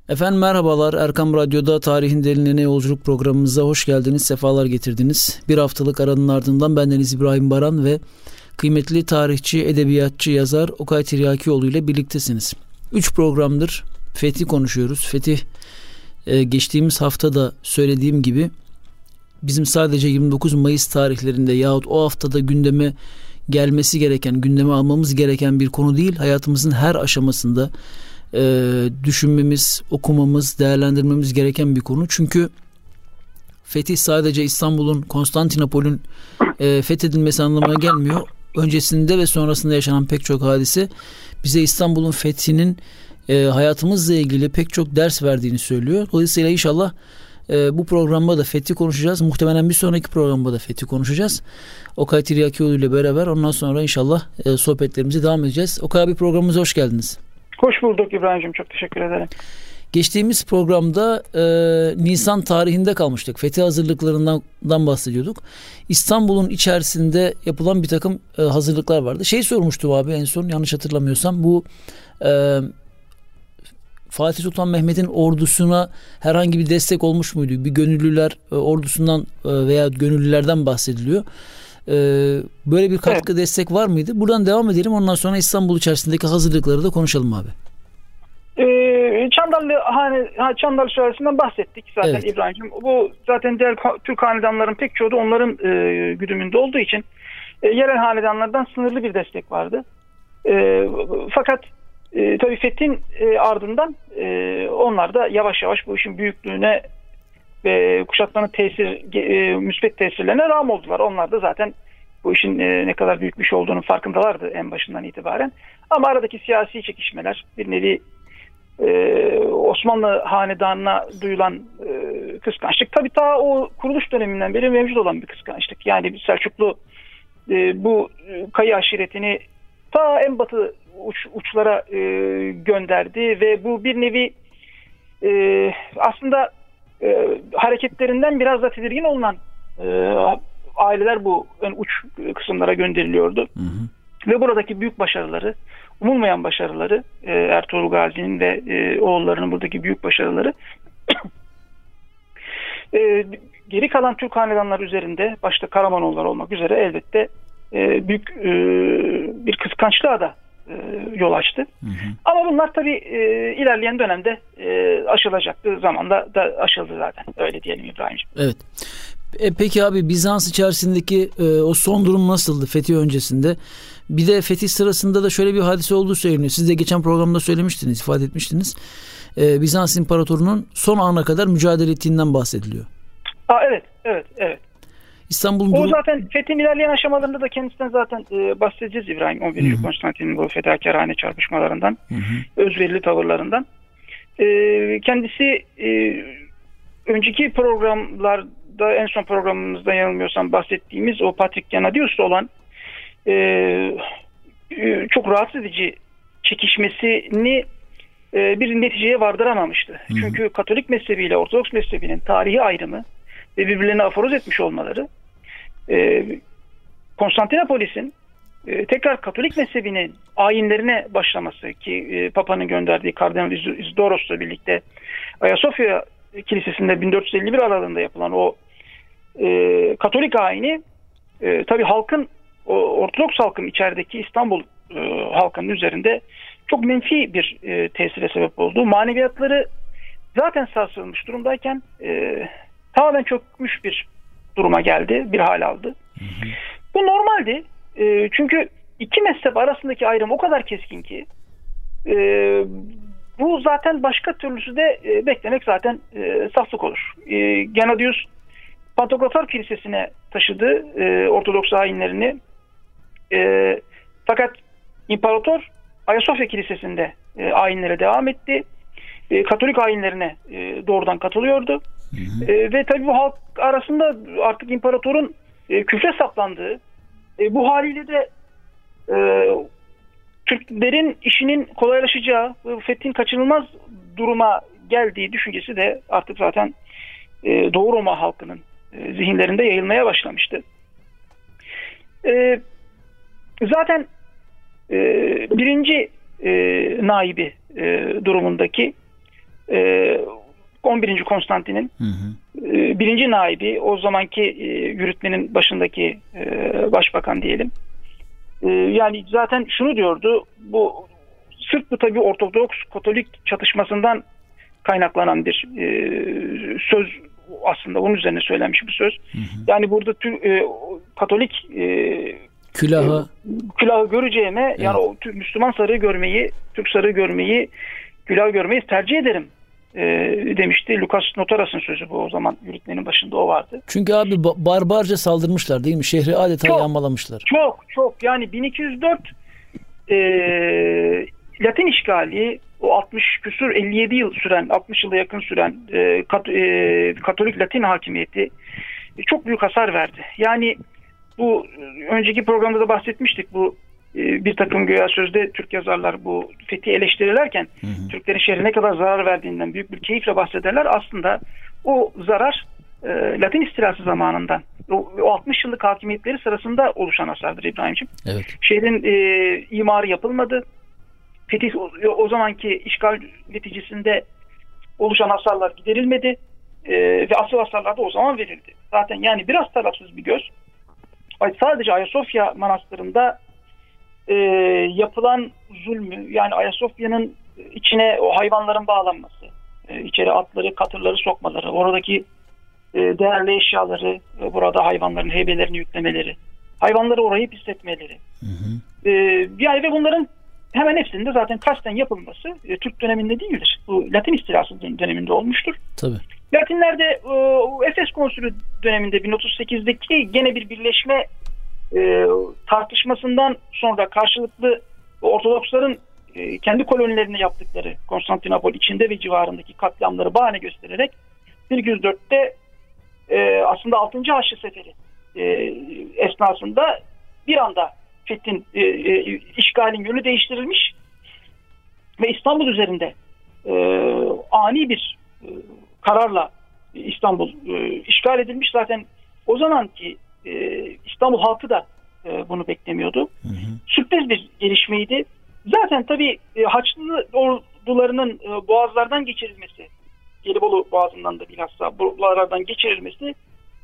Efendim merhabalar. Erkam Radyo'da Tarihin Derinliğine Yolculuk programımıza hoş geldiniz, sefalar getirdiniz. Bir haftalık aranın ardından bendeniz İbrahim Baran ve kıymetli tarihçi, edebiyatçı, yazar Okay Tiryakioğlu ile birliktesiniz. 3 programdır Fetih konuşuyoruz. Fetih geçtiğimiz hafta da söylediğim gibi bizim sadece 29 Mayıs tarihlerinde yahut o haftada gündeme gelmesi gereken, gündeme almamız gereken bir konu değil. Hayatımızın her aşamasında düşünmemiz, okumamız, değerlendirmemiz gereken bir konu. Çünkü fetih sadece İstanbul'un, Konstantinopol'ün fethedilmesi anlamına gelmiyor. Öncesinde ve sonrasında yaşanan pek çok hadise bize İstanbul'un fethinin hayatımızla ilgili pek çok ders verdiğini söylüyor. Dolayısıyla inşallah bu programda da fethi konuşacağız. Muhtemelen bir sonraki programda da fethi konuşacağız. Okay Tiryakioğlu ile beraber ondan sonra inşallah sohbetlerimize devam edeceğiz. Okay abi, programımıza hoş geldiniz. Hoş bulduk İbrahim'cim, çok teşekkür ederim. Geçtiğimiz programda Nisan tarihinde kalmıştık. Fetih hazırlıklarından bahsediyorduk. İstanbul'un içerisinde yapılan bir takım hazırlıklar vardı. Sormuştum abi en son, yanlış hatırlamıyorsam. Bu Fatih Sultan Mehmet'in ordusuna herhangi bir destek olmuş muydu? Bir gönüllüler ordusundan veya gönüllülerden bahsediliyor. Böyle bir katkı, destek var mıydı? Buradan devam edelim. Ondan sonra İstanbul içerisindeki hazırlıkları da konuşalım abi. Çandarlı Sülalesi'nden bahsettik zaten, evet. İbrahim'cim. Bu zaten diğer Türk hanedanların pek çoğu da onların güdümünde olduğu için yerel hanedanlardan sınırlı bir destek vardı. Fakat tabii fethin ardından onlar da yavaş yavaş bu işin büyüklüğüne ve kuşatmanın müspet tesirlerine rağm oldular. Onlar da zaten bu işin ne kadar büyük bir şey olduğunun farkındalardı en başından itibaren. Ama aradaki siyasi çekişmeler, bir nevi Osmanlı hanedanına duyulan kıskançlık, tabii ta o kuruluş döneminden beri mevcut olan bir kıskançlık. Yani Selçuklu bu Kayı aşiretini ta en batı uçlara gönderdi ve bu bir nevi aslında hareketlerinden biraz da tedirgin olunan aileler bu ön uç kısımlara gönderiliyordu. Hı hı. Ve buradaki büyük başarıları, umulmayan başarıları, Ertuğrul Gazi'nin ve oğullarının buradaki büyük başarıları geri kalan Türk hanedanları üzerinde, başta Karamanoğulları olmak üzere elbette büyük bir kıskançlığa da yol açtı. Hı hı. Ama bunlar tabii ilerleyen dönemde aşılacaktı. Zamanla da aşıldı zaten. Öyle diyelim İbrahim'ciğim. Evet. Peki abi, Bizans içerisindeki o son durum nasıldı fetih öncesinde? Bir de fetih sırasında da şöyle bir hadise olduğu söyleniyor. Siz de geçen programda söylemiştiniz, ifade etmiştiniz. Bizans İmparatorunun son ana kadar mücadele ettiğinden bahsediliyor. Evet. O zaten fethin ilerleyen aşamalarında da kendisinden zaten bahsedeceğiz İbrahim. 11. Konstantin'in bu fedakarane çarpışmalarından, özverili tavırlarından. Kendisi önceki programlarda, en son programımızda yanılmıyorsam bahsettiğimiz o Patrik Gennadius'ta olan çok rahatsız edici çekişmesini bir neticeye vardıramamıştı. Hı hı. Çünkü Katolik mezhebiyle Ortodoks mezhebinin tarihi ayrımı ve birbirlerine aforoz etmiş olmaları, Konstantinopolis'in tekrar Katolik mezhebinin ayinlerine başlaması ki Papa'nın gönderdiği Kardinal Isidoros'la birlikte Ayasofya Kilisesi'nde 1451 aralığında yapılan o Katolik ayini tabii Ortodoks halkın, içerideki İstanbul halkının üzerinde çok menfi bir tesire sebep oldu. Maneviyatları zaten sarsılmış durumdayken tamamen çökmüş bir duruma geldi, bir hal aldı. Hı hı. Bu normaldi. Çünkü iki mezhep arasındaki ayrım o kadar keskin ki bu zaten başka türlüsü de beklemek zaten saflık olur. Gennadius Pantokrator Kilisesi'ne taşıdı Ortodoks ayinlerini. Fakat İmparator Ayasofya Kilisesi'nde ayinlere devam etti. Katolik ayinlerine doğrudan katılıyordu. Hı hı. Ve tabii bu halk arasında artık imparatorun küfre saplandığı, bu haliyle de Türklerin işinin kolaylaşacağı, fethin kaçınılmaz duruma geldiği düşüncesi de artık zaten Doğu Roma halkının zihinlerinde yayılmaya başlamıştı. Zaten birinci naibi durumundaki 11. Konstantin'in birinci naibi, o zamanki yürütmenin başındaki başbakan diyelim. Yani zaten şunu diyordu, bu sırf bu tabii Ortodoks Katolik çatışmasından kaynaklanan bir söz, aslında onun üzerine söylenmiş bir söz. Yani burada Katolik külahı göreceğime, evet, yani o Müslüman sarığı görmeyi, Türk sarığı görmeyi, külahı görmeyi tercih ederim demişti. Lukas Notaras'ın sözü bu, o zaman yürütmenin başında o vardı. Çünkü abi barbarca saldırmışlar değil mi? Şehri adeta yağmalamışlar. Çok yani 1204 Latin işgali, o 60 küsur 57 yıl süren, 60 yıla yakın süren Katolik Latin hakimiyeti çok büyük hasar verdi. Yani bu önceki programda da bahsetmiştik, bu bir takım güya sözde Türk yazarlar bu fethi eleştirirlerken Türklerin şehre ne kadar zarar verdiğinden büyük bir keyifle bahsederler. Aslında o zarar Latin istilası zamanından, o 60 yıllık hakimiyetleri sırasında oluşan hasardır İbrahim'ciğim. Evet. Şehrin imarı yapılmadı. Fetih, o zamanki işgal neticesinde oluşan hasarlar giderilmedi ve asıl hasarlar da o zaman verildi. Zaten yani biraz tarafsız bir göz, sadece Ayasofya Manastırı'nda yapılan zulmü, yani Ayasofya'nın içine o hayvanların bağlanması, içeri atları, katırları sokmaları, oradaki değerli eşyaları, burada hayvanların heybelerini yüklemeleri, hayvanları orayı pisletmeleri. Yani ve bunların hemen hepsinde zaten kasten yapılması Türk döneminde değildir. Bu Latin istilası döneminde olmuştur. Tabii. Latinler de Efes Konsülü döneminde 1038'deki gene bir birleşme tartışmasından sonra karşılıklı Ortodoksların kendi kolonilerine yaptıkları Konstantinopol içinde ve civarındaki katliamları bahane göstererek 1204'te aslında 6. Haçlı Seferi esnasında bir anda fethin, işgalin yönü değiştirilmiş ve İstanbul üzerinde ani bir kararla İstanbul işgal edilmiş. Zaten o zamanki İstanbul halkı da bunu beklemiyordu. Sürpriz bir gelişmeydi. Zaten tabii Haçlı ordularının boğazlardan geçirilmesi, Gelibolu Boğazı'ndan da bilhassa buralardan geçirilmesi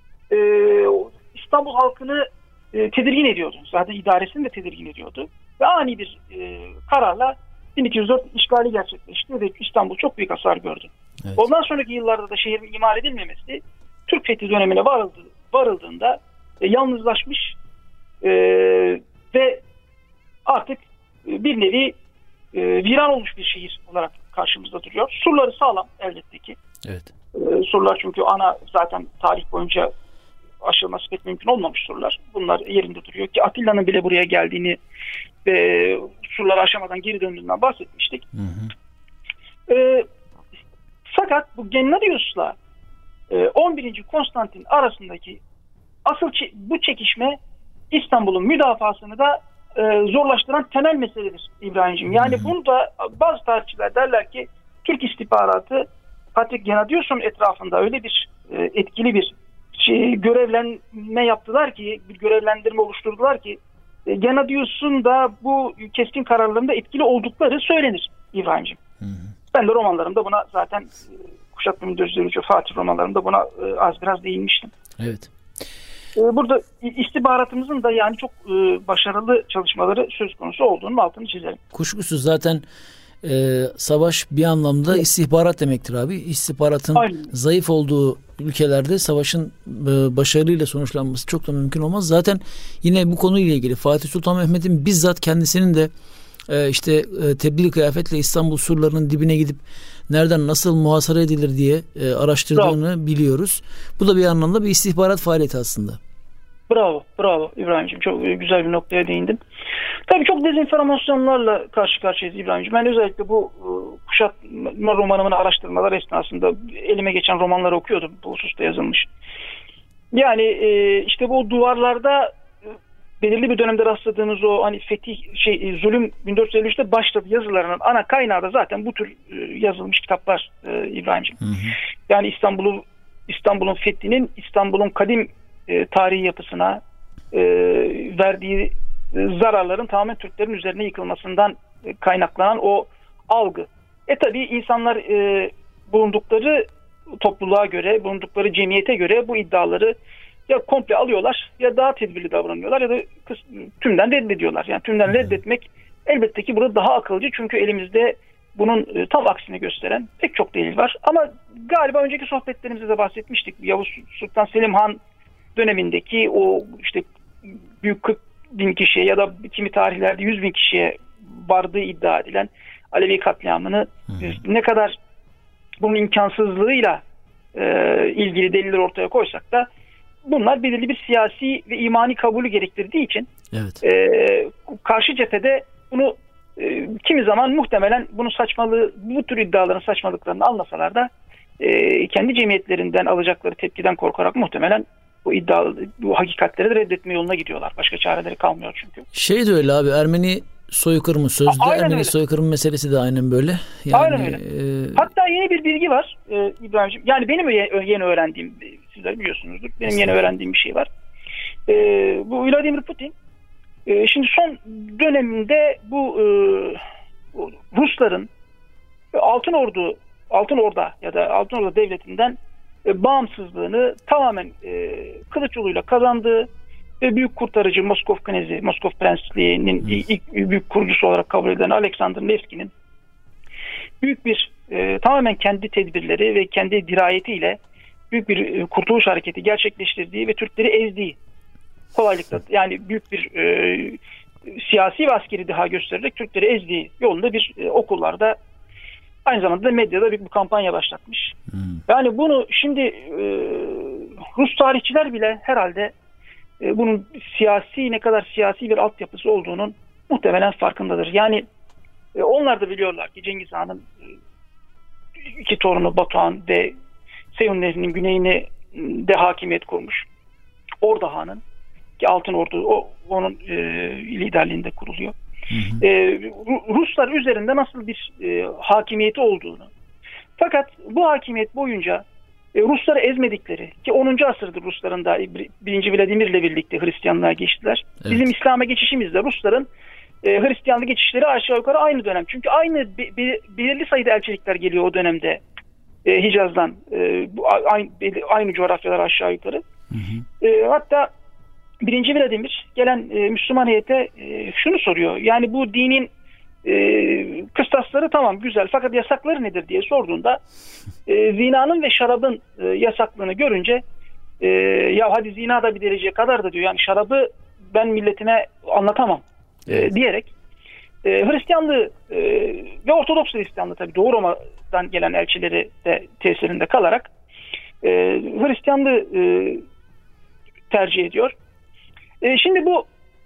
İstanbul halkını tedirgin ediyordu. Zaten idaresini de tedirgin ediyordu. Ve ani bir kararla 1204 işgali gerçekleşti ve İstanbul çok büyük hasar gördü. Evet. Ondan sonraki yıllarda da şehrin imar edilmemesi Türk fethi dönemine varıldığında yalnızlaşmış ve artık bir nevi viran olmuş bir şehir olarak karşımızda duruyor. Surları sağlam elbette ki. Evet. Surlar çünkü zaten tarih boyunca aşılması pek mümkün olmamış surlar. Bunlar yerinde duruyor ki Atilla'nın bile buraya geldiğini ve surları aşamadan geri döndüğünden bahsetmiştik. Fakat bu Gennadius'la 11. Konstantin arasındaki asıl bu çekişme İstanbul'un müdafasını da zorlaştıran temel meseledir İbrahim'ciğim. Yani bunu da bazı tarihçiler derler ki Türk istihbaratı Patrik Gennadius'un etrafında öyle bir etkili bir görevlenme yaptılar ki, bir görevlendirme oluşturdular ki Gennadius'un da bu keskin kararlarında etkili oldukları söylenir İbrahim'ciğim. Ben de romanlarımda buna zaten Kuşatma 1453 Fatih romanlarımda buna az biraz değinmiştim. Evet. Burada istihbaratımızın da yani çok başarılı çalışmaları söz konusu olduğunun altını çizelim. Kuşkusuz zaten savaş bir anlamda istihbarat demektir abi. İstihbaratın zayıf olduğu ülkelerde savaşın başarıyla sonuçlanması çok da mümkün olmaz. Zaten yine bu konuyla ilgili Fatih Sultan Mehmet'in bizzat kendisinin de tebdil kıyafetle İstanbul surlarının dibine gidip nereden nasıl muhasara edilir diye araştırdığını biliyoruz. Bu da bir anlamda bir istihbarat faaliyeti aslında. Bravo İbrahim'ciğim. Çok güzel bir noktaya değindin. Tabii çok dezenformasyonlarla karşı karşıyayız İbrahim'ciğim. Ben özellikle bu kuşatma romanımın araştırmalar esnasında elime geçen romanları okuyordum. Bu hususta yazılmış. Yani işte bu duvarlarda belirli bir dönemde rastladığımız o hani fetih zulüm 1453'te başladı yazılarının ana kaynağı da zaten bu tür yazılmış kitaplar İbrahim'ciğim. Yani İstanbul'un fethinin İstanbul'un kadim tarihi yapısına verdiği zararların tamamen Türklerin üzerine yıkılmasından kaynaklanan o algı. Tabii insanlar bulundukları topluluğa göre, bulundukları cemiyete göre bu iddiaları ya komple alıyorlar ya daha tedbirli davranıyorlar ya da tümden reddediyorlar. Yani tümden reddetmek elbette ki burada daha akılcı, çünkü elimizde bunun tam aksini gösteren pek çok delil var. Ama galiba önceki sohbetlerimizde de bahsetmiştik. Yavuz Sultan Selim Han dönemindeki o işte büyük 40 bin kişiye ya da kimi tarihlerde 100 bin kişiye vardığı iddia edilen Alevi katliamını ne kadar bunun imkansızlığıyla ilgili deliller ortaya koysak da bunlar belirli bir siyasi ve imani kabulü gerektirdiği için karşı cephede bunu kimi zaman muhtemelen bunu bu tür iddiaların saçmalıklarını anlasalar da kendi cemiyetlerinden alacakları tepkiden korkarak muhtemelen bu hakikatleri de reddetme yoluna gidiyorlar. Başka çareleri kalmıyor çünkü. Şey de öyle abi, Ermeni soykırımı sözde. Ermeni soykırımı meselesi de aynen böyle. Yani, aynen öyle. Hatta yeni bir bilgi var İbrahimciğim. Yani benim yeni öğrendiğim, sizler biliyorsunuzdur. Benim yeni öğrendiğim bir şey var. Bu Vladimir Putin şimdi son döneminde bu Rusların Altın Orda ya da Altın Orda devletinden bağımsızlığını tamamen kılıç yoluyla kazandığı ve büyük kurtarıcı Moskov Prensliği'nin ilk büyük kurucusu olarak kabul edilen Alexander Nevski'nin büyük bir tamamen kendi tedbirleri ve kendi dirayetiyle büyük bir kurtuluş hareketi gerçekleştirdiği ve Türkleri ezdiği, kolaylıkla yani büyük bir siyasi ve askeri deha göstererek Türkleri ezdiği yolunda bir okullarda, aynı zamanda da medyada bir kampanya başlatmış. Yani bunu şimdi Rus tarihçiler bile herhalde bunun ne kadar siyasi bir altyapısı olduğunun muhtemelen farkındadır. Yani onlar da biliyorlar ki Cengiz Han'ın iki torunu Batuhan ve Seyhun Nehri'nin güneyine de hakimiyet kurmuş. Orda Han'ın ki Altın Ordu onun liderliğinde kuruluyor. Ruslar üzerinde nasıl bir hakimiyeti olduğunu, fakat bu hakimiyet boyunca Rusları ezmedikleri, ki 10. asırdır Rusların da 1. Vladimir ile birlikte Hristiyanlığa geçtiler. Evet. Bizim İslam'a geçişimizde Rusların Hristiyanlığa geçişleri aşağı yukarı aynı dönem. Çünkü belirli sayıda elçilikler geliyor o dönemde Hicaz'dan, aynı coğrafyalar aşağı yukarı. Hatta 1. Vladimir gelen Müslüman heyete şunu soruyor. Yani bu dinin kıstasları tamam güzel, fakat yasakları nedir diye sorduğunda zinanın ve şarabın yasaklığını görünce ya hadi zina da bir dereceye kadar da diyor, yani şarabı ben milletime anlatamam diyerek Hristiyanlığı ve Ortodoks Hristiyanlığı, tabii Doğu Roma'dan gelen elçileri de tesirinde kalarak Hristiyanlığı tercih ediyor. Şimdi bu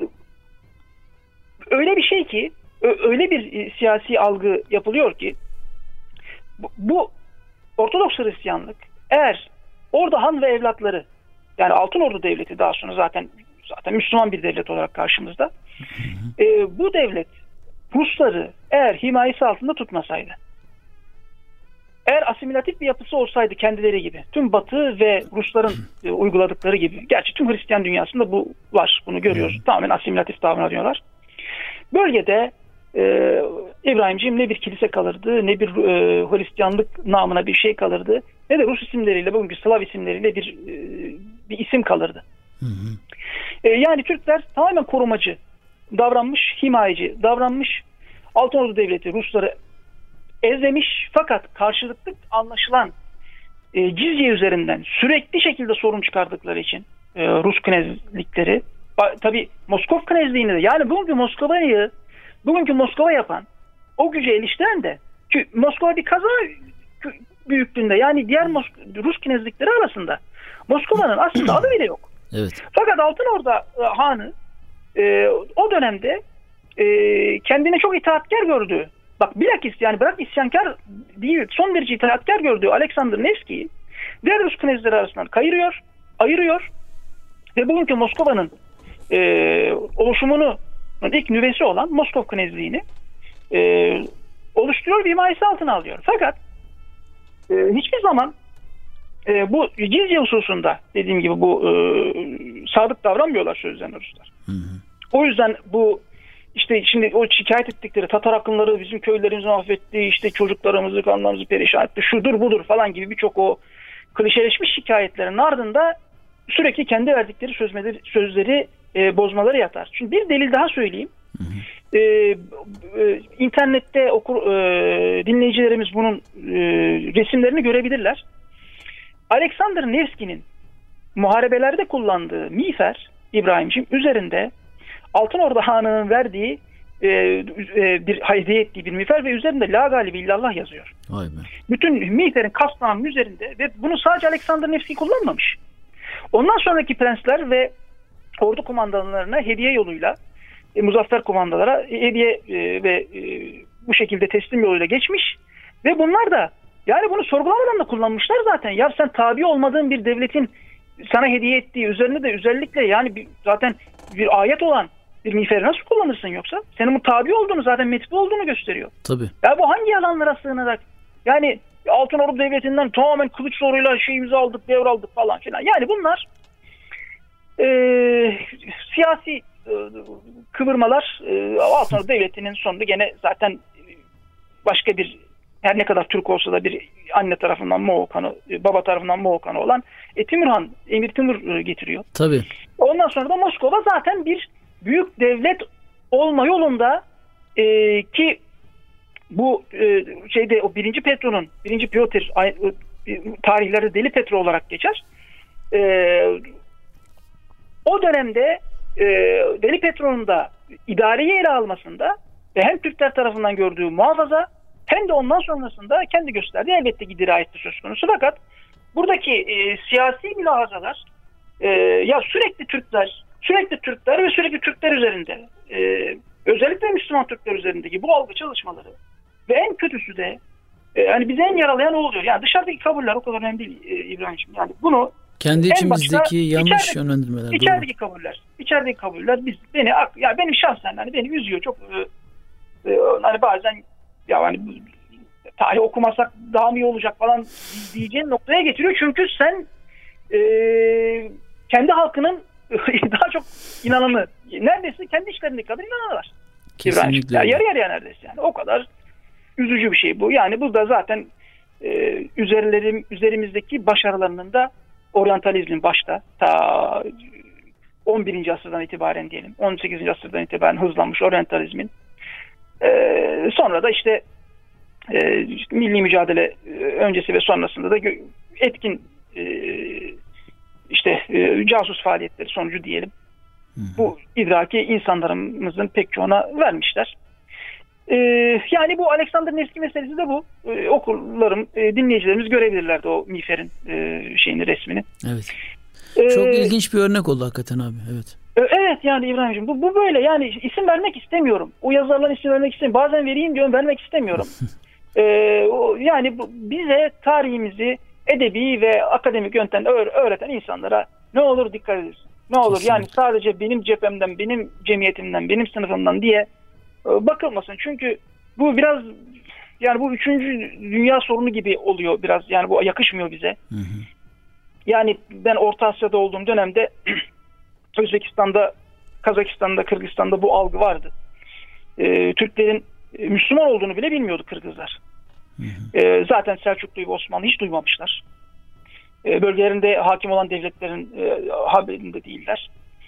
öyle bir şey ki, öyle bir siyasi algı yapılıyor ki bu Ortodoks Hristiyanlık, eğer Orda Han ve evlatları, yani Altın Ordu Devleti daha sonra zaten Müslüman bir devlet olarak karşımızda, bu devlet Rusları eğer himayesi altında tutmasaydı, eğer asimilatif bir yapısı olsaydı kendileri gibi, tüm Batı ve Rusların uyguladıkları gibi, gerçi tüm Hristiyan dünyasında bu var, bunu görüyoruz, tamamen asimilatif davranıyorlar. Bölgede İbrahimciğim ne bir kilise kalırdı, ne bir Hristiyanlık namına bir şey kalırdı, ne de Rus isimleriyle, bugünkü Slav isimleriyle bir isim kalırdı. Yani Türkler tamamen korumacı davranmış, himayeci davranmış. Altın Ordu Devleti Rusları ezlemiş, fakat karşılıklı anlaşılan cizye üzerinden sürekli şekilde sorun çıkardıkları için Rus knezlikleri, tabi Moskov knezliğini de, yani bugünkü Moskova yapan, o güce eriştiren de, ki Moskova bir kaza büyüklüğünde, yani diğer Rus knezlikleri arasında Moskova'nın aslında adı bile yok. Evet. Fakat Altın Orda Hanı o dönemde kendine çok itaatkar gördüğü, bak bilakis yani bırak isyankar değil, son derece itaatkar gördüğü Alexander Nevski'yi diğer Rus knezleri arasından ayırıyor ve bugünkü Moskova'nın oluşumunun ilk nüvesi olan Moskov knezliğini oluşturuyor ve himayesi altına alıyor. Fakat hiçbir zaman bu cizye hususunda, dediğim gibi, bu sadık davranmıyorlar sözlerine Ruslar. O yüzden bu işte şimdi o şikayet ettikleri Tatar akınları bizim köylerimizi mahvetti, işte çocuklarımızı, kanlarımızı perişan etti, şudur budur falan gibi birçok o klişeleşmiş şikayetlerin ardında sürekli kendi verdikleri sözleri bozmaları yatar. Şimdi bir delil daha söyleyeyim. İnternette dinleyicilerimiz bunun resimlerini görebilirler. Alexander Nevski'nin muharebelerde kullandığı miğfer, İbrahimciğim, üzerinde Altınordu Hanı'nın verdiği bir hediye ettiği bir miğfer ve üzerinde La Galibe illallah yazıyor. Vay be. Bütün miğferin kasnağının üzerinde ve bunu sadece Alexander Nevski kullanmamış. Ondan sonraki prensler ve ordu kumandanlarına hediye yoluyla muzaffer kumandalara hediye ve bu şekilde teslim yoluyla geçmiş ve bunlar da yani bunu sorgulamadan da kullanmışlar zaten. Ya sen tabi olmadığın bir devletin sana hediye ettiği, üzerine de özellikle yani zaten bir ayet olan bir miğferi nasıl kullanırsın yoksa? Senin bu tabi olduğunu, zaten metbu olduğunu gösteriyor. Tabii. Ya bu hangi yalanlara sığınarak? Yani Altınordu Devleti'nden tamamen kılıç zoruyla şeyimizi aldık, devraldık falan filan. Yani bunlar siyasi kıvırmalar. Altınordu Devleti'nin sonunda gene zaten başka bir, her ne kadar Türk olsa da bir anne tarafından Moğol kanı, baba tarafından Moğol kanı olan Timurhan, Emir Timur getiriyor. Tabii. Ondan sonra da Moskova zaten bir büyük devlet olma yolunda ki bu şeyde o 1. Petro'nun, 1. Piotr tarihlerde Deli Petro olarak geçer. O dönemde Deli Petro'nun da idareyi ele almasında ve hem Türkler tarafından gördüğü muhafaza hem de ondan sonrasında kendi gösterdiği elbette ki dirayetli söz konusu. Fakat buradaki siyasi mülahazalar ya sürekli Türkler ve sürekli Türkler üzerinde özellikle Müslüman Türkler üzerindeki bu algı çalışmaları ve en kötüsü de hani bizi en yaralayan o oluyor. Yani dışarıdaki kabuller o kadar önemli değil İbrahimciğim. Yani bunu kendi içimizdeki yanlış yönlendirmeler. İçerideki kabuller benim şahsen hani beni üzüyor çok hani bazen ya hani tarih okumasak daha mı iyi olacak falan diyeceğin noktaya getiriyor. Çünkü sen kendi halkının daha çok inananı, neredeyse kendi işlerindeki kadar inananı var. Kesinlikle. Yarı yarıya neredeyse yani. O kadar üzücü bir şey bu. Yani bu da zaten üzerimizdeki başarılarının da oryantalizmin başta ta 11. asırdan itibaren diyelim, 18. asırdan itibaren hızlanmış oryantalizmin sonra da işte milli mücadele öncesi ve sonrasında da etkin casus faaliyetleri sonucu diyelim. Bu idraki insanlarımızın pek çoğuna vermişler. Yani bu Alexander Nevski meselesi de bu. Okurlarım, dinleyicilerimiz görebilirlerdi o miğferin resmini. Evet. Çok ilginç bir örnek oldu hakikaten abi. Evet. Evet yani İbrahimciğim bu böyle yani isim vermek istemiyorum. O yazarların isim vermek istemiyorum. Bazen vereyim diyorum, vermek istemiyorum. Yani bize tarihimizi edebi ve akademik yöntem öğreten insanlara ne olur dikkat edin. Ne olur kesinlikle. Yani sadece benim cephemden, benim cemiyetimden, benim sınıfımdan diye bakılmasın. Çünkü bu biraz yani bu 3. dünya sorunu gibi oluyor biraz. Yani bu yakışmıyor bize. Hı hı. Yani ben Orta Asya'da olduğum dönemde Özbekistan'da, Kazakistan'da, Kırgızistan'da bu algı vardı. Türklerin Müslüman olduğunu bile bilmiyordu Kırgızlar. Hı hı. Zaten Selçuklu ve Osmanlı hiç duymamışlar. Bölgelerinde hakim olan devletlerin haberinde değiller.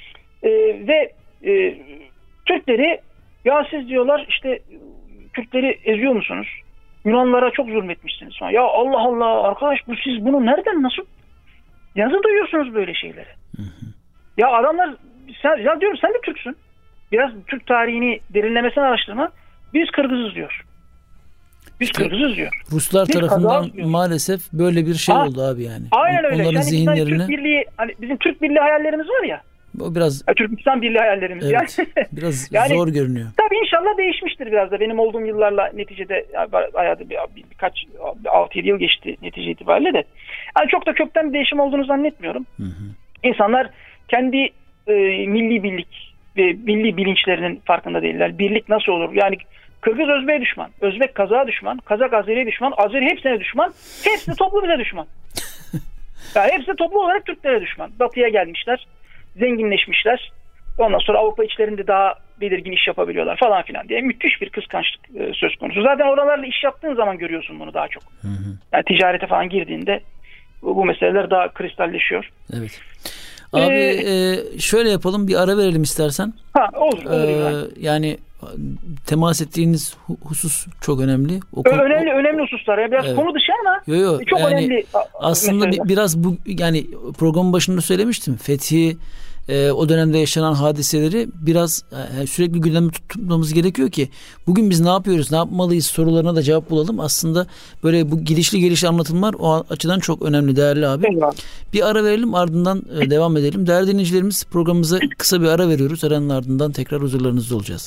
Ve Türkleri ya siz diyorlar işte Türkleri eziyor musunuz? Yunanlara çok zulmetmişsiniz falan. Ya Allah Allah arkadaş siz bunu nereden nasıl duyuyorsunuz böyle şeyleri? Hı hı. Ya adamlar ya diyorum sen de Türksün. Biraz Türk tarihini derinlemesine araştırma. Biz Kırgızız diyor. Kırgızız diyor. Ruslar tarafından maalesef böyle bir şey oldu abi yani. Aynen öyle. Onların yani zihinlerini... Türk Birliği, hani bizim Türk Birliği hayallerimiz var ya. O biraz Türkistan Birliği hayallerimiz evet, yani. Biraz yani, zor görünüyor. Tabii inşallah değişmiştir biraz da. Benim olduğum yıllarla neticede hayatı birkaç 6-7 yıl geçti netice itibariyle de. Yani çok da kökten bir değişim olduğunu zannetmiyorum. Hı hı. İnsanlar kendi milli birlik ve milli bilinçlerinin farkında değiller. Birlik nasıl olur? Yani Kırgız Özbek'e düşman, Özbek Kazak'a düşman, Kazak Azeri'ye düşman, Azeri hepsine düşman, hepsi toplu bize düşman. Yani hepsi toplu olarak Türklere düşman. Batı'ya gelmişler, zenginleşmişler. Ondan sonra Avrupa içlerinde daha belirgin iş yapabiliyorlar falan filan diye müthiş bir kıskançlık söz konusu. Zaten oralarla iş yaptığın zaman görüyorsun bunu daha çok. Hı hı. Yani ticarete falan girdiğinde bu meseleler daha kristalleşiyor. Evet. Abi şöyle yapalım, bir ara verelim istersen. Olur. Yani temas ettiğiniz husus çok önemli. Önemli hususlar. Yani biraz konu dışı ama çok yani önemli. Aslında biraz bu, yani programın başında söylemiştim. Fethi, o dönemde yaşanan hadiseleri biraz sürekli gündemde tutmamız gerekiyor ki bugün biz ne yapıyoruz, ne yapmalıyız sorularına da cevap bulalım. Aslında böyle bu gelişli anlatımlar o açıdan çok önemli, değerli abi. Evet. Bir ara verelim, ardından devam edelim. Değerli dinleyicilerimiz, programımıza kısa bir ara veriyoruz. Aranın ardından tekrar huzurlarınızda olacağız.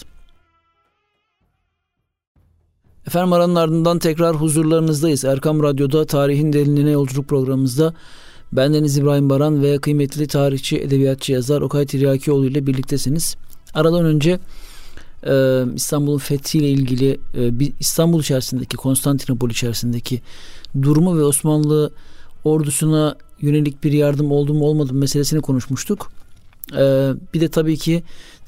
Efendim, aranın ardından tekrar huzurlarınızdayız. Erkam Radyo'da Tarihin Derinliğine Yolculuk programımızda bendeniz İbrahim Baran ve kıymetli tarihçi, edebiyatçı, yazar Okay Tiryakioğlu ile birliktesiniz. Aradan önce İstanbul'un fethiyle ilgili İstanbul içerisindeki, Konstantinopol içerisindeki durumu ve Osmanlı ordusuna yönelik bir yardım oldu mu olmadı mı meselesini konuşmuştuk. Bir de tabii ki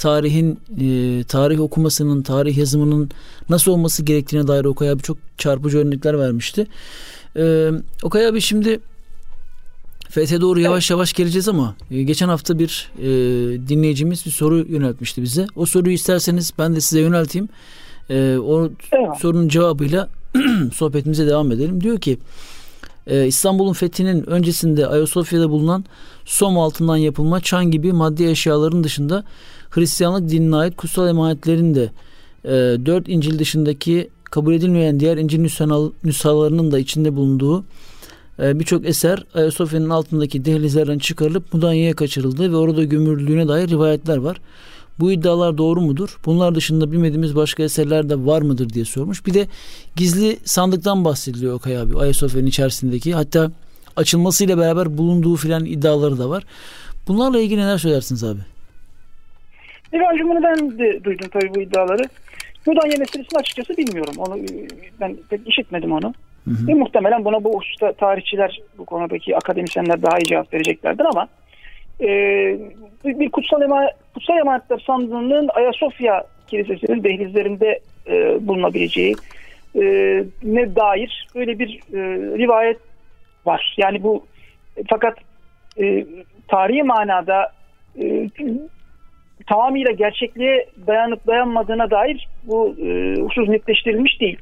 tarih okumasının, tarih yazımının nasıl olması gerektiğine dair Okay abi çok çarpıcı örnekler vermişti. Okay abi, şimdi fethe doğru yavaş yavaş geleceğiz ama geçen hafta bir dinleyicimiz bir soru yöneltmişti bize. O soruyu isterseniz ben de size yönelteyim. Sorunun cevabıyla sohbetimize devam edelim. Diyor ki, İstanbul'un fethinin öncesinde Ayasofya'da bulunan som altından yapılma çan gibi maddi eşyaların dışında Hristiyanlık dinine ait kutsal emanetlerin de 4 İncil dışındaki kabul edilmeyen diğer İncil nüshalarının da içinde bulunduğu birçok eser Ayasofya'nın altındaki dehlizlerden çıkarılıp Mudanya'ya kaçırıldı ve orada gömüldüğüne dair rivayetler var. Bu iddialar doğru mudur? Bunlar dışında bilmediğimiz başka eserler de var mıdır diye sormuş. Bir de gizli sandıktan bahsediliyor Okay abi, Ayasofya'nın içerisindeki. Hatta açılmasıyla beraber bulunduğu filan iddiaları da var. Bunlarla ilgili neler söylersiniz abi? Bunu ben de duydum tabii bu iddiaları. Mudanya meselesini açıkçası bilmiyorum. Onu ben pek işitmedim onu. Muhtemelen buna bu hususta tarihçiler, bu konudaki akademisyenler daha iyi cevap vereceklerdir ama bir kutsal emanetler sandığının Ayasofya Kilisesi'nin dehlizlerinde bulunabileceği ne dair böyle bir rivayet var. Yani bu fakat tarihi manada tamamıyla gerçekliğe dayanıp dayanmadığına dair bu husus netleştirilmiş değil.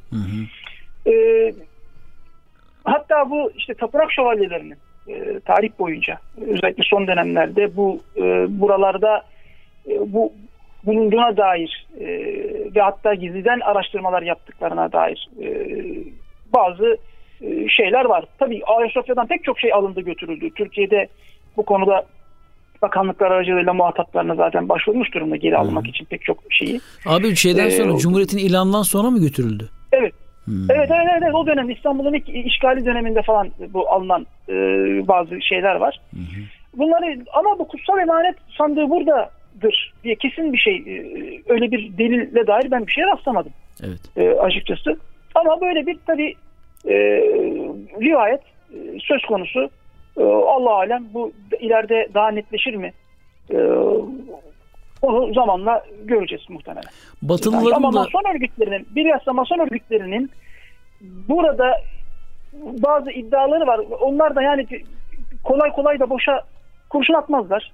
Hatta bu işte tapınak şövalyelerinin tarih boyunca özellikle son dönemlerde bu buralarda bu bulunduğuna dair ve hatta gizliden araştırmalar yaptıklarına dair bazı şeyler var. Tabii Ayasofya'dan pek çok şey alındı götürüldü. Türkiye'de bu konuda bakanlıklar aracılığıyla muhataplarına zaten başvurmuş durumda geri almak için pek çok şeyi. Abi şeyden sonra Cumhuriyet'in ilanından sonra mı götürüldü? Evet. Evet, o dönem İstanbul'un ilk işgali döneminde falan bu alınan bazı şeyler var. Bunları ama bu kutsal emanet sandığı buradadır diye kesin bir şey, öyle bir delille dair ben bir şeye rastlamadım. Evet. Açıkçası. Ama böyle bir tabii rivayet söz konusu. Allah alem bu ileride daha netleşir mi? Onu zamanla göreceğiz muhtemelen. Batılıların ama Mason örgütlerinin burada bazı iddiaları var. Onlar da yani kolay kolay da boşa kurşun atmazlar.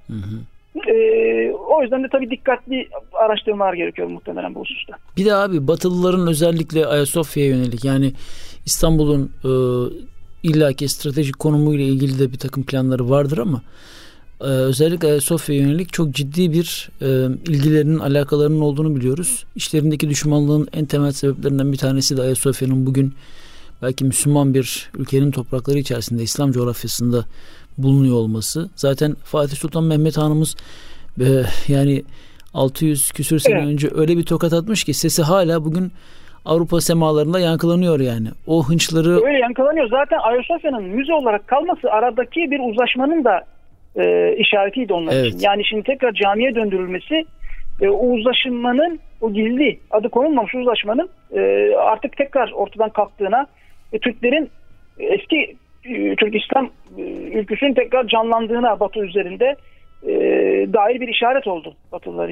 O yüzden de tabii dikkatli araştırmalar gerekiyor muhtemelen bu hususta. Bir de abi Batılıların özellikle Ayasofya'ya yönelik, yani İstanbul'un illaki stratejik konumuyla ilgili de bir takım planları vardır ama özellikle Ayasofya'ya yönelik çok ciddi bir ilgilerinin, alakalarının olduğunu biliyoruz. İşlerindeki düşmanlığın en temel sebeplerinden bir tanesi de Ayasofya'nın bugün belki Müslüman bir ülkenin toprakları içerisinde, İslam coğrafyasında bulunuyor olması. Zaten Fatih Sultan Mehmet Hanımız yani 600 küsür sene önce öyle bir tokat atmış ki sesi hala bugün Avrupa semalarında yankılanıyor yani. O hınçları öyle yankılanıyor. Zaten Ayasofya'nın müze olarak kalması aradaki bir uzlaşmanın da işaretiydi onlar için. Yani şimdi tekrar camiye döndürülmesi o uzlaşmanın, o gizli adı konulmamış uzlaşmanın artık tekrar ortadan kalktığına, Türklerin eski Türk İslam ülküsünün tekrar canlandığına Batı üzerinde dair bir işaret oldu Batılılar için.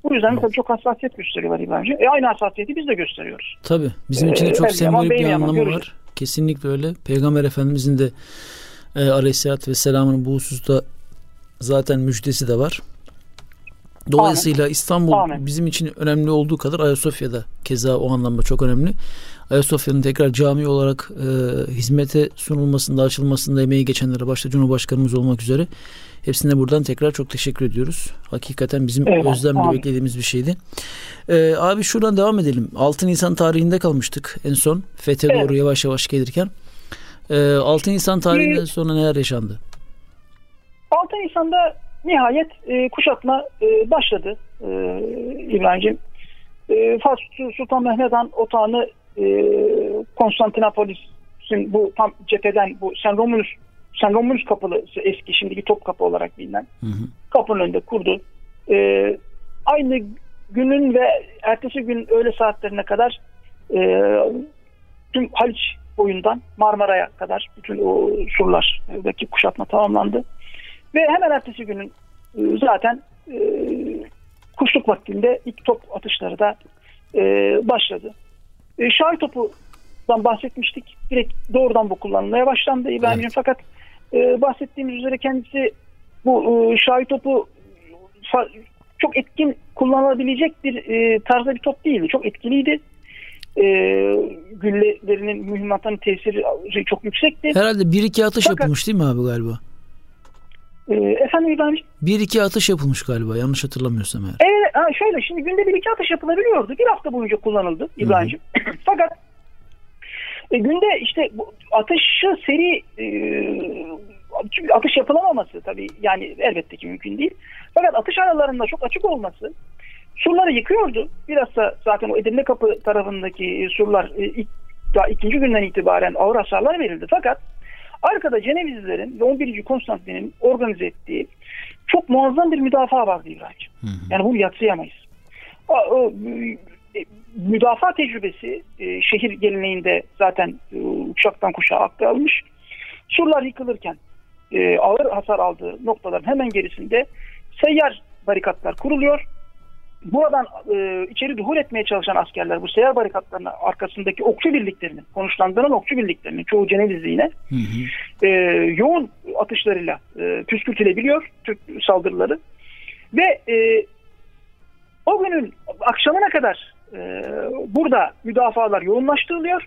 Bu yüzden tabii çok hassasiyet gösteriyorlar İbrahimciğim. Aynı hassasiyeti biz de gösteriyoruz. Tabii. Bizim için de çok sembolik bir anlamı görürüz. var. Kesinlikle öyle. Peygamber Efendimizin de Aleyhisselatü Vesselam'ın bu hususta zaten müjdesi de var. Dolayısıyla İstanbul bizim için önemli olduğu kadar Ayasofya'da keza o anlamda çok önemli. Ayasofya'nın tekrar cami olarak hizmete sunulmasında, açılmasında emeği geçenlere, başta Cumhurbaşkanımız olmak üzere hepsine buradan tekrar çok teşekkür ediyoruz. Hakikaten bizim özlemle beklediğimiz bir şeydi. Abi şuradan devam edelim. 6 Nisan tarihinde kalmıştık en son. Fethe doğru yavaş yavaş gelirken. 6 Nisan tarihinden sonra neler yaşandı? 6 Nisan'da nihayet kuşatma başladı İbrahim'ciğim. Fatih Sultan Mehmet Han otağını Konstantinopolis'in bu tam cepheden bu Sen Romulus kapısı, eski şimdiki Topkapı olarak bilinen kapının önünde kurdu. Aynı günün ve ertesi gün öğle saatlerine kadar tüm Haliç boyundan Marmara'ya kadar bütün o surlardaki kuşatma tamamlandı. Ve hemen ertesi günün zaten kuşluk vaktinde ilk top atışları da başladı. Şahi topundan bahsetmiştik. Direkt doğrudan bu kullanılmaya başlandı İbrahim'ciğim. Fakat bahsettiğimiz üzere kendisi bu şahi topu çok etkin kullanılabilecek bir tarzda bir top değildi. Çok etkiliydi. Güllelerinin mühimmatının tesiri çok yüksekti. Herhalde 1-2 atış yapılmış değil mi abi galiba? Efendim İbrahim'ciğim? 1-2 atış yapılmış galiba, yanlış hatırlamıyorsam eğer. Şöyle, şimdi günde 1-2 atış yapılabiliyordu. Bir hafta boyunca kullanıldı İbrahim'ciğim. Fakat günde işte bu atışı seri atış yapılamaması tabii yani elbette ki mümkün değil. Fakat atış aralarında çok açık olması surları yıkıyordu. Bilhassa zaten o Edirne Kapı tarafındaki surlar daha ikinci günden itibaren ağır hasarlar verildi. Fakat arkada Cenevizlilerin ve 11. Konstantin'in organize ettiği çok muazzam bir müdafaa vardı İbrahim'ciğim. Yani bunu yadsıyamayız. O müdafaa tecrübesi şehir geleneğinde zaten kuşaktan kuşağa aktarılmış. Surlar yıkılırken ağır hasar aldığı noktaların hemen gerisinde seyyar barikatlar kuruluyor. Buradan içeri duhul etmeye çalışan askerler bu seyyar barikatlarının arkasındaki okçu birliklerinin, konuşlandırılan okçu birliklerinin çoğu Cenevizli yine yoğun atışlarıyla püskürtülebiliyor Türk saldırıları. Ve o günün akşamına kadar burada müdafalar yoğunlaştırılıyor.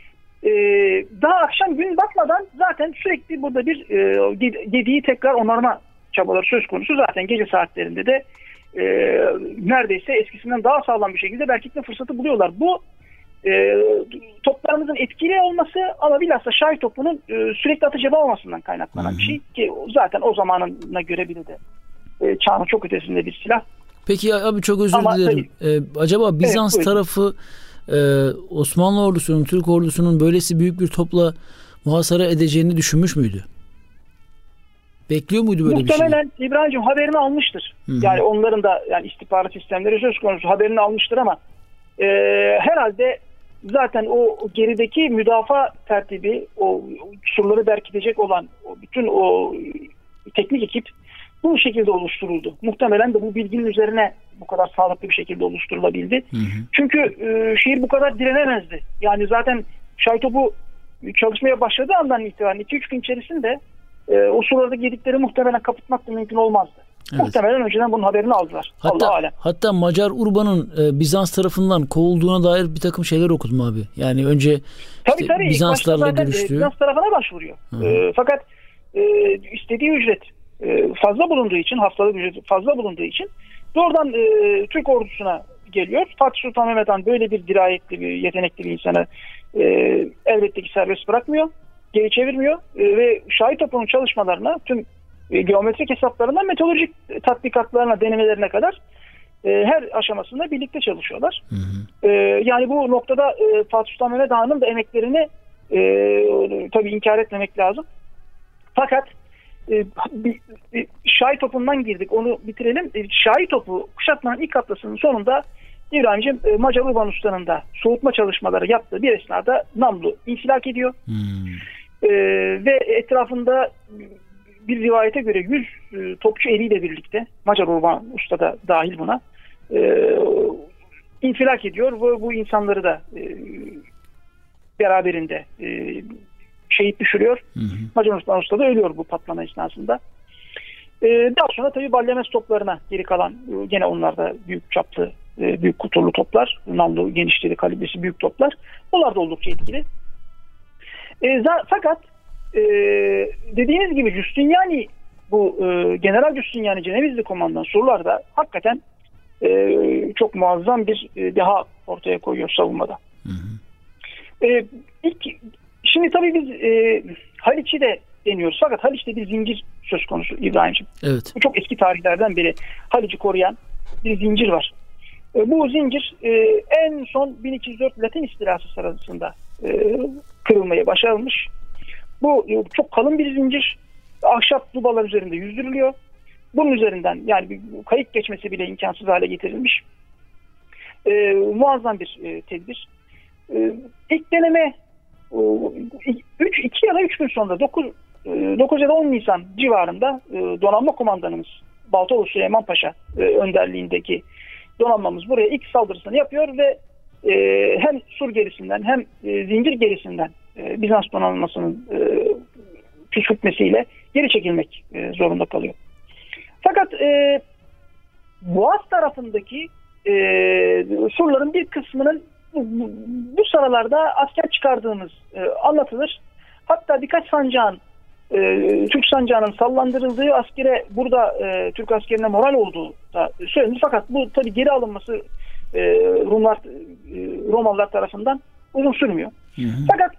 Daha akşam gün batmadan zaten sürekli burada bir gediği tekrar onarma çabaları söz konusu. Zaten gece saatlerinde de neredeyse eskisinden daha sağlam bir şekilde berkitme fırsatı buluyorlar. Bu toplarımızın etkili olması ama bilhassa şahi topunun sürekli atış yapamamasından kaynaklanan bir şey ki zaten o zamanına göre bile de çağın çok ötesinde bir silah. Peki abi çok özür dilerim. Acaba Bizans tarafı Osmanlı ordusunun, Türk ordusunun böylesi büyük bir topla muhasara edeceğini düşünmüş müydü? Bekliyor muydu böyle bir şey? Muhtemelen İbrahim'ciğim haberini almıştır. Yani onların da yani istihbarat sistemleri söz konusu haberini almıştır ama herhalde zaten o gerideki müdafaa tertibi, o surları berkitecek olan bütün o teknik ekip bu şekilde oluşturuldu. Muhtemelen de bu bilginin üzerine bu kadar sağlıklı bir şekilde oluşturulabildi. Çünkü şehir bu kadar direnemezdi. Yani zaten şahi topu çalışmaya başladığı andan itibaren 2-3 gün içerisinde o surlardaki yedikleri muhtemelen kapatmak da mümkün olmazdı. Evet. Muhtemelen önceden bunun haberini aldılar. Hatta Macar Urban'ın Bizans tarafından kovulduğuna dair bir takım şeyler okudum abi. Yani önce tabii, Bizanslarla görüştüğü. Bizans tarafına başvuruyor. Fakat istediği ücret fazla bulunduğu için, haftalık ücret fazla bulunduğu için doğrudan Türk ordusuna geliyor. Fatih Sultan Mehmet Han böyle bir dirayetli, bir yetenekli bir insanı elbette ki serbest bırakmıyor. Geri çevirmiyor ve şahi topunun çalışmalarına tüm geometrik hesaplarından meteorolojik tatbikatlarına, denemelerine kadar her aşamasında birlikte çalışıyorlar. Yani bu noktada Fatih Sultan Mehmet Han'ın da emeklerini tabii inkar etmemek lazım. Fakat şahi topundan girdik, onu bitirelim. Şahi topu kuşatmanın ilk haftasının sonunda İbrahim'ciğim Macar Urban Usta'nın da soğutma çalışmaları yaptığı bir esnada namlu infilak ediyor. Ve etrafında bir rivayete göre 100 topçu eliyle birlikte, Macar Urban Usta da dahil buna, infilak ediyor ve bu insanları da beraberinde şehit düşürüyor. Macaristan Usta da ölüyor bu patlama esnasında. Daha sonra tabii balyonet toplarına geri kalan, gene onlar da büyük çaplı, büyük kuturlu toplar, namlu genişleri, kalibresi büyük toplar. Onlar da oldukça etkili. Fakat dediğiniz gibi Giustiniani, bu General Giustiniani Cenevizli komandan surlarda hakikaten çok muazzam bir deha ortaya koyuyor savunmada. Şimdi tabii biz Haliç'i de deniyoruz. Fakat Haliç'te bir zincir söz konusu İbrahim'ciğim. Evet. Bu çok eski tarihlerden beri Haliç'i koruyan bir zincir var. Bu zincir en son 1204 Latin istilası sırasında kırılmaya başarılmış. Bu çok kalın bir zincir. Ahşap dubalar üzerinde yüzdürülüyor. Bunun üzerinden yani bir kayık geçmesi bile imkansız hale getirilmiş. Muazzam bir tedbir. İlk deneme 2 ya da 3 gün sonra 9 ya da 10 Nisan civarında donanma komandanımız Baltalı Süleyman Paşa önderliğindeki donanmamız buraya ilk saldırısını yapıyor ve hem sur gerisinden hem zincir gerisinden Bizans donanmasının püskürtmesiyle geri çekilmek zorunda kalıyor. Fakat Boğaz tarafındaki surların bir kısmının bu sıralarda asker çıkardığımız anlatılır. Hatta birkaç sancağın, Türk sancağının sallandırıldığı askere burada Türk askerine moral olduğu da söylenir. Fakat bu tabii geri alınması Romalılar tarafından uzun sürmüyor. Fakat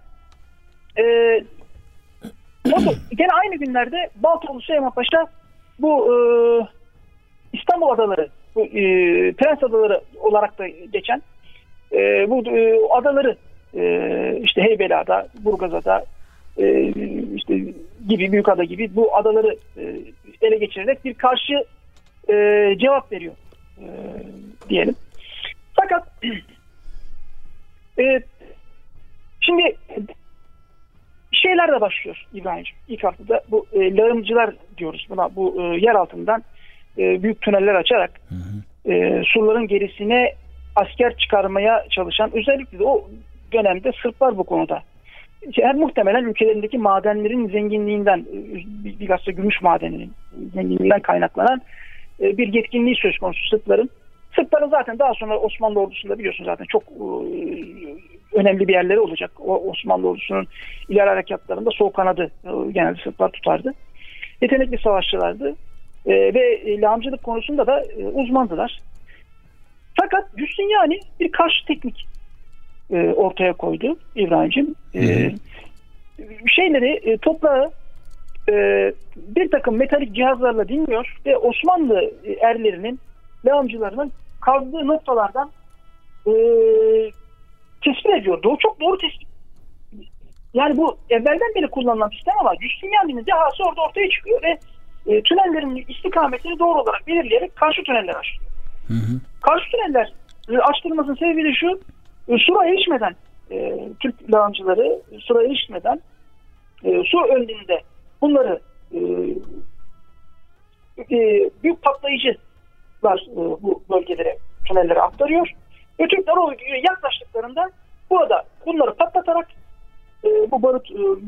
gene aynı günlerde Baltalı Süleyman Paşa bu İstanbul adaları, bu Prens adaları olarak da geçen bu adaları işte Heybeliada, Burgazada işte gibi Büyükada gibi bu adaları ele geçirerek bir karşı cevap veriyor diyelim. Fakat şimdi şeyler de başlıyor İbrahim'ciğim. İlk haftada bu lağımcılar diyoruz buna. Bu yer altından büyük tüneller açarak surların gerisine asker çıkarmaya çalışan, özellikle de o dönemde Sırplar bu konuda. Muhtemelen ülkelerindeki madenlerin zenginliğinden, bilhassa gümüş madeninin zenginliğinden kaynaklanan bir yetkinliği söz konusu Sırpların. Sırpların zaten daha sonra Osmanlı ordusunda biliyorsun zaten çok önemli bir yerleri olacak. O Osmanlı ordusunun ileri harekatlarında sol kanadı genelde Sırplar tutardı. Yetenekli savaşçılardı ve lağımcılık konusunda da uzmandılar. Fakat Giustiniani bir karşı teknik ortaya koydu İbrahim'ciğim. Toprağı bir takım metalik cihazlarla dinliyor ve Osmanlı erlerinin, lağımcılarının kazdığı noktalardan tespit ediyor. Çok doğru tespit. Yani bu evvelden beri kullanılan sistem ama Giustiniani'nin dehası orada ortaya çıkıyor ve tünellerin istikametini doğru olarak belirleyerek karşı tüneller açılıyor. Karşı tüneller açtırılmasının sebebi de şu: sura erişmeden Türk lağımcıları sura erişmeden su önünde bunları büyük patlayıcılar bu bölgelere, tünellere aktarıyor. Ve Türkler o yaklaştıklarında burada bunları patlatarak bu barut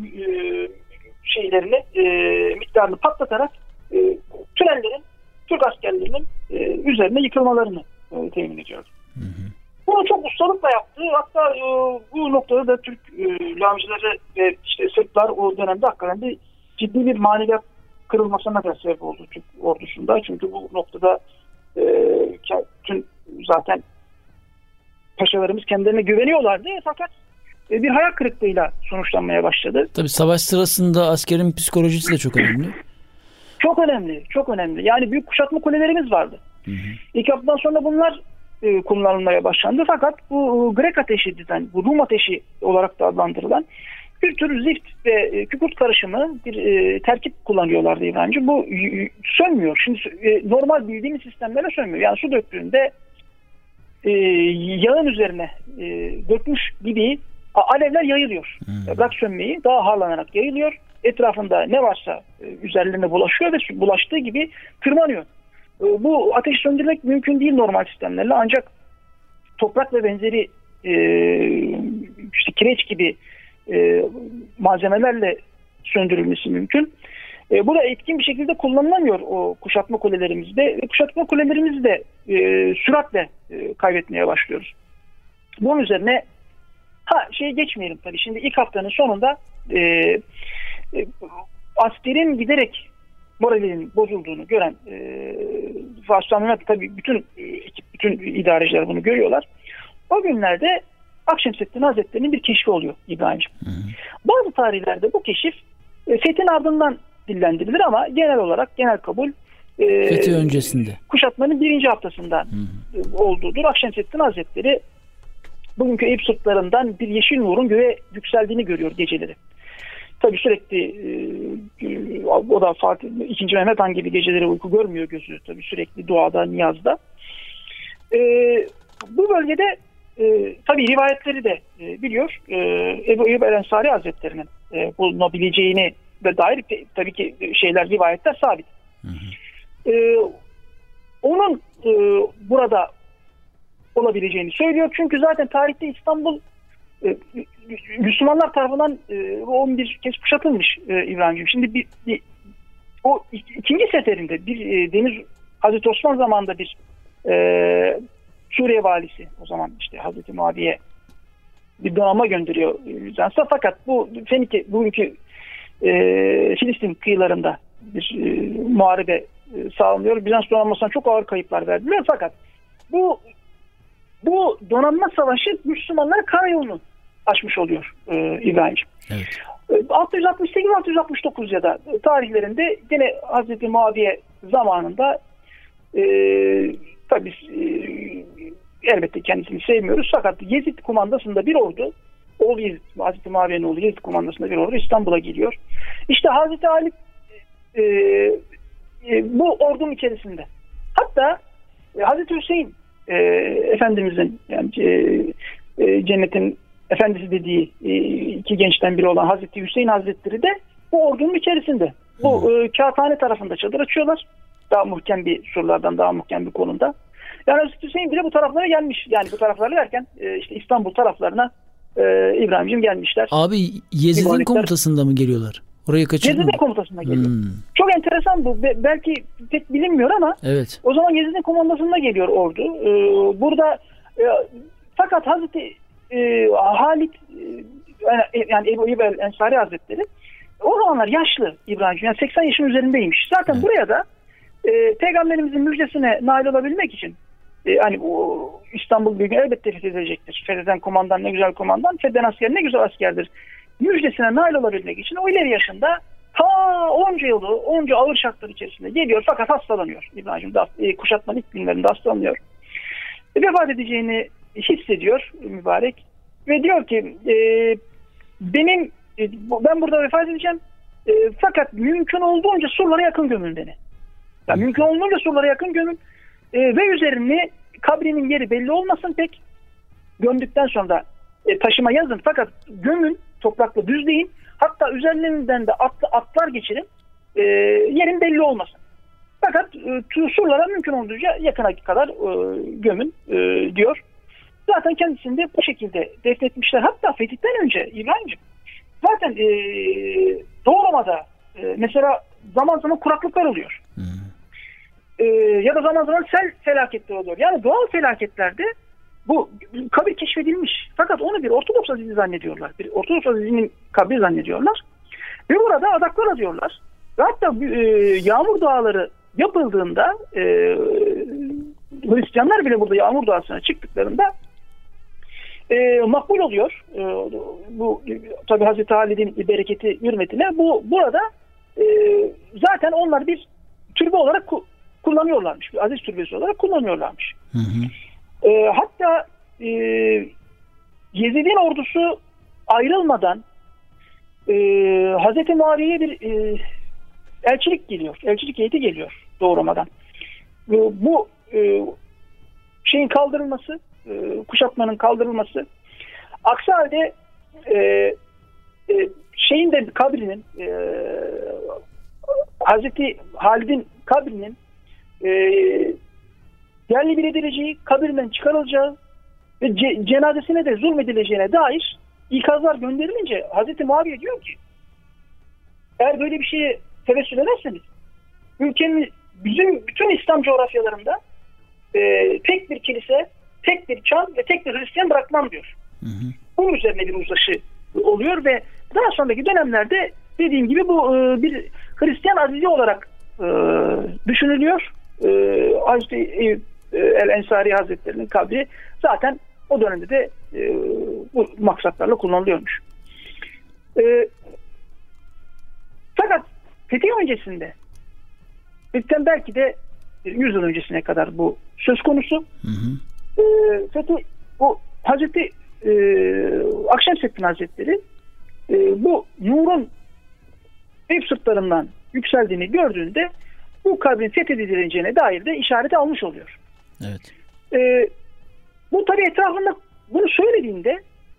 miktarını patlatarak tünellerin Türk askerlerinin üzerine yıkılmalarını temin ediyor. Bunu çok ustalıkla yaptı. Hatta bu noktada da Türk lağımcıları ve işte Sırplar o dönemde hakikaten bir ciddi bir maneviyat kırılmasına da sebep oldu Türk ordusunda. Çünkü bu noktada tüm zaten paşalarımız kendilerine güveniyorlardı. Fakat bir hayal kırıklığıyla sonuçlanmaya başladı. Tabii savaş sırasında askerin psikolojisi de çok önemli. Çok önemli, çok önemli. Yani büyük kuşatma kulelerimiz vardı. İlk haftadan sonra bunlar kullanılmaya başlandı. Fakat bu Grek ateşi denen, bu Rum ateşi olarak da adlandırılan bir tür zift ve kükürt karışımı bir terkip kullanıyorlardı İbrahim'ciğim. Bu sönmüyor. Şimdi normal bildiğimiz sistemlerle sönmüyor. Yani su döktüğünde yağın üzerine dökmüş gibi alevler yayılıyor. Bırak sönmeyi, daha harlanarak yayılıyor. Etrafında ne varsa üzerlerine bulaşıyor ve bulaştığı gibi tırmanıyor. bu ateşi söndürmek mümkün değil normal sistemlerle, ancak toprak ve benzeri işte kireç gibi malzemelerle söndürülmesi mümkün. Bu da etkin bir şekilde kullanılamıyor o kuşatma kulelerimizde. Kuşatma kulelerimizi de süratle kaybetmeye başlıyoruz. Bunun üzerine geçmeyelim tabii. Şimdi ilk haftanın sonunda askerin giderek moralinin bozulduğunu gören Fatih tabii bütün idareciler bunu görüyorlar. O günlerde Akşemseddin Hazretleri'nin bir keşfi oluyor İbrahim'ciğim. Bazı tarihlerde bu keşif fethin ardından dillendirilir ama genel kabul fethi öncesinde, kuşatmanın 1. haftasından olduğudur. Akşemseddin Hazretleri bugünkü Eyüp sırtlarından bir yeşil nurun göğe yükseldiğini görüyor geceleri. Tabii sürekli o da Fatih 2. Mehmet Han gibi geceleri uyku görmüyor gözü. Tabii sürekli duada, niyazda. Bu bölgede tabii rivayetleri de biliyor. Ebu Eyyub el-Ensari Hazretleri'nin bulunabileceğini de dair tabii ki rivayetler sabit. Onun burada olabileceğini söylüyor. Çünkü zaten tarihte İstanbul Müslümanlar tarafından 11 kez kuşatılmış İbrahim'ciğim. Şimdi o ikinci seferinde bir deniz Hazreti Osman zamanında bir Suriye valisi, o zaman işte Hazreti Muaviye bir donanma gönderiyor Bizans'a, fakat bu Fenike bugünkü Filistin kıyılarında bir muharebe sağlanıyor. Bizans donanmasına çok ağır kayıplar verdiler, fakat bu donanma savaşı Müslümanlara karayolunu açmış oluyor İbrahim'ciğim. Evet. 668-669 ya da tarihlerinde gene Hazreti Muaviye zamanında tabii elbette kendisini sevmiyoruz, fakat Yezid kumandasında bir ordu, oğlu Yezid, Hazreti Muaviye'nin oğlu Yezid kumandasında bir ordu İstanbul'a geliyor. İşte Hazreti Ali bu ordunun içerisinde. Hatta Hazreti Hüseyin Efendimizin, yani cennetin efendisi dediği iki gençten biri olan Hazreti Hüseyin Hazretleri de bu ordunun içerisinde. Bu Kağıthane tarafında çadır açıyorlar. Daha muhkem bir surlardan, daha muhkem bir konumda. Yani Hazreti Hüseyin bile bu taraflara gelmiş. Yani bu taraflara derken işte İstanbul taraflarına İbrahim'cim gelmişler. Abi Yezid'in komutasında mı geliyorlar? Orayı kaçırdın mı? Yezid'in komutasında geliyor. Çok enteresan bu. Belki pek bilinmiyor ama evet. O zaman Yezid'in komandasında geliyor ordu. Burada fakat Hazreti Halit yani Ebu Eyyub el-Ensari Hazretleri o zamanlar yaşlı İbrahim'cim. Yani 80 yaşın üzerindeymiş. Zaten buraya da Peygamberimizin müjdesine nail olabilmek için hani o İstanbul bir gün elbette fethedilecektir. Fetheden komandan ne güzel komandan, fetheden asker ne güzel askerdir. Müjdesine nail olabilmek için o ileri yaşında onca yılı, onca ağır şartlar içerisinde geliyor, fakat hastalanıyor İbrahim. Kuşatmanın ilk günlerinde hastalanıyor. Vefat edeceğini hissediyor mübarek ve diyor ki ben burada vefat edeceğim, fakat mümkün olduğunca surlara yakın gömün beni. Yani mümkün olduğunca surlara yakın gömün ve üzerini, kabrinin yeri belli olmasın pek. Gömdükten sonra taşıma yazın, fakat gömün, toprakla düzleyin. Hatta üzerlerinden de atlar geçirin. Yerin belli olmasın. Fakat surlara mümkün olduğunca yakına kadar gömün diyor. Zaten kendisini de bu şekilde defnetmişler. Hatta fetihten önce İbrahim'ciğim zaten Doğu Roma'da mesela zaman zaman kuraklıklar oluyor. Ya da zaman zaman sel felaketleri oluyor. Yani doğal felaketlerde bu kabir keşfedilmiş. Fakat onu bir Ortodoks azizi zannediyorlar. Bir Ortodoks azizinin kabri zannediyorlar. Ve burada adaklar atıyorlar. Ve hatta yağmur duaları yapıldığında Hristiyanlar bile burada yağmur duasına çıktıklarında makbul oluyor. Bu tabi Hazreti Halid'in bereketi hürmetine burada zaten onlar bir türbe olarak kullanıyorlarmış. Bir aziz türbesi olarak kullanıyorlarmış. Hı hı. Hatta Yezid'in ordusu ayrılmadan Hazreti Muaviye'ye bir elçilik geliyor. Elçilik heyeti geliyor Doğu Roma'dan. Bu şeyin kaldırılması, kuşatmanın kaldırılması. Aksi halde şeyin de kabrinin Hazreti Halid'in kabrinin yerli bir edileceği, kabirinden çıkarılacağı ve cenazesine de zulmedileceğine dair ikazlar gönderilince Hazreti Muaviye diyor ki, eğer böyle bir şeye tevessül ederseniz ülkenin bütün İslam coğrafyalarında tek bir kilise, tek bir çan ve tek bir Hristiyan bırakmam diyor. Bunun üzerine bir uzlaşı oluyor ve daha sonraki dönemlerde dediğim gibi bu bir Hristiyan azizi olarak düşünülüyor. Hazreti Eyüp el-Ensari Hazretleri'nin kabri zaten o dönemde de bu maksatlarla kullanılıyormuş. Fakat fetih öncesinde, fetihten belki de 100 yıl öncesine kadar bu söz konusu. Fetih, bu Hazreti Akşemseddin Hazretleri bu nurun Eyüp sırtlarından yükseldiğini gördüğünde bu kabrin fethedileceğine dair de işareti almış oluyor. Evet. Bu tabii etrafında bunu söylediğinde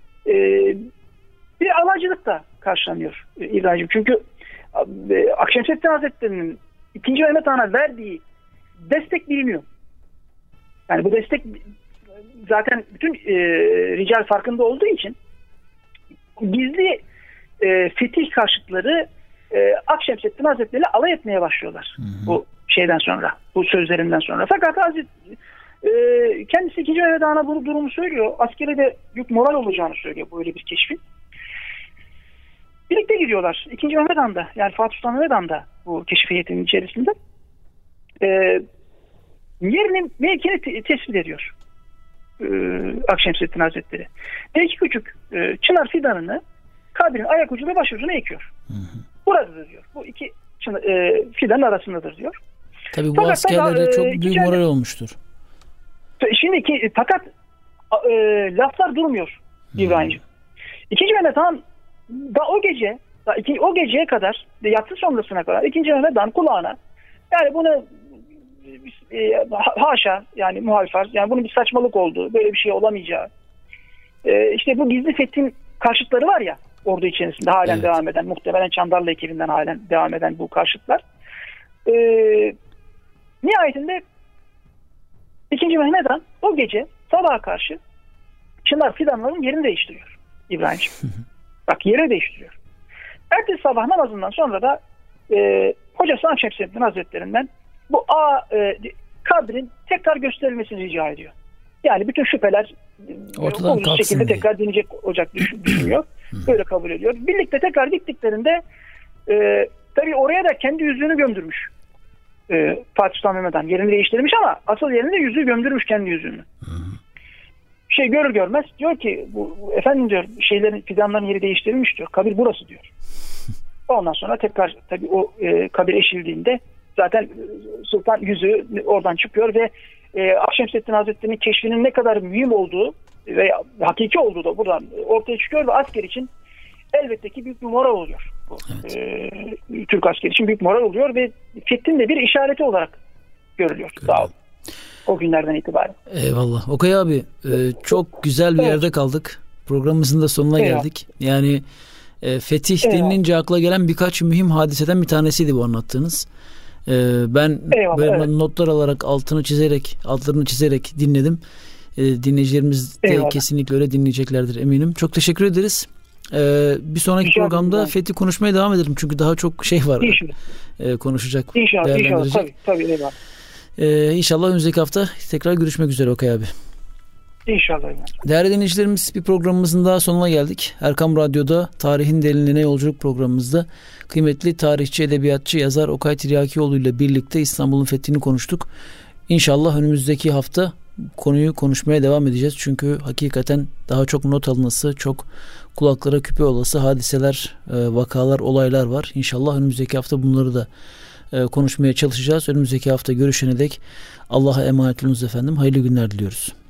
bir alaycılık da karşılanıyor İbrahim'ciğim. Çünkü Akşemseddin Hazretleri'nin 2. Mehmet Han'a verdiği destek biliniyor. Yani bu destek zaten bütün rical farkında olduğu için gizli fetih karşıtları Akşemseddin Hazretleri'yle alay etmeye başlıyorlar. Bu şeyden sonra, bu sözlerinden sonra. Fakat kendisi 2. Mehmet Han'a bu durumu söylüyor. Askere de büyük moral olacağını söylüyor böyle bir keşfin. Birlikte gidiyorlar. 2. Mehmet Han'da, yani Fatih Sultan Mehmet Han'da bu keşif heyetinin içerisinde yerini, mevkini tespit ediyor Akşemseddin Hazretleri. Ve 2 küçük çınar fidanını kabrin ayak ucuna baş ucuna ekiyor. Buradadır diyor. Bu 2 fidanın arasındadır diyor. Tabii bu askerlere çok büyük moral olmuştur. Şimdi fakat laflar durmuyor İbrahim'ciğim. 2. Mehmet Han da o geceye kadar, yatsı sonrasına kadar 2. Mehmet Han kulağına, yani bunu haşa, yani muhalifar, yani bunun bir saçmalık olduğu, böyle bir şey olamayacağı, işte bu gizli fethin karşıtları var ya ordu içerisinde halen devam eden, muhtemelen Çandarlı ekibinden halen devam eden bu karşıtlar. Nihayetinde 2. Mehmet Han o gece sabaha karşı çınar fidanların yerini değiştiriyor İbrahim'ciğim. Bak, yeri değiştiriyor. Ertesi sabah namazından sonra da hocası Akşemseddin Hazretlerinden bu kabrin tekrar gösterilmesini rica ediyor. Yani bütün şüpheler bu şekilde tekrar dinleyecek olacak düşünüyor. Böyle kabul ediyor. Birlikte tekrar gittiklerinde tabii oraya da kendi yüzüğünü gömdürmüş. Fatih Sultan Mehmet Han yerini değiştirmiş ama asıl yerinde yüzüğü gömdürmüş, kendi yüzüğünü. Görür görmez diyor ki, bu efendim diyor, fidanların yeri değiştirilmiş diyor. Kabir burası diyor. Ondan sonra tekrar tabii o kabir eşildiğinde zaten sultan yüzüğü oradan çıkıyor ve Akşemseddin Hazretleri'nin keşfinin ne kadar mühim olduğu ve hakiki olduğu da buradan ortaya çıkıyor ve asker için elbette ki büyük bir moral oluyor. Türk askeri için büyük moral oluyor ve fethin de bir işareti olarak görülüyor. Sağ olun. O günlerden itibaren. Eyvallah. Okay abi, çok güzel bir yerde kaldık. Programımızın da sonuna geldik. Yani fetih denilince akla gelen birkaç mühim hadiseden bir tanesiydi bu anlattığınız. Ben böyle notlar alarak altlarını çizerek dinledim. Dinleyicilerimiz de kesinlikle öyle dinleyeceklerdir eminim. Çok teşekkür ederiz. Bir sonraki programda fethi konuşmaya devam edelim. Çünkü daha çok şey var konuşacak, değerlendirecek. Tabii. İnşallah önümüzdeki hafta tekrar görüşmek üzere Okay abi. İnşallah. Değerli dinleyicilerimiz, bir programımızın daha sonuna geldik. Erkam Radyo'da Tarihin Derinliğine Yolculuk programımızda kıymetli tarihçi, edebiyatçı, yazar Okay Tiryakioğlu ile birlikte İstanbul'un fethini konuştuk. İnşallah önümüzdeki hafta konuyu konuşmaya devam edeceğiz. Çünkü hakikaten daha çok not alınması, çok kulaklara küpe olası hadiseler, vakalar, olaylar var. İnşallah önümüzdeki hafta bunları da konuşmaya çalışacağız. Önümüzdeki hafta görüşene dek Allah'a emanet olunuz efendim. Hayırlı günler diliyoruz.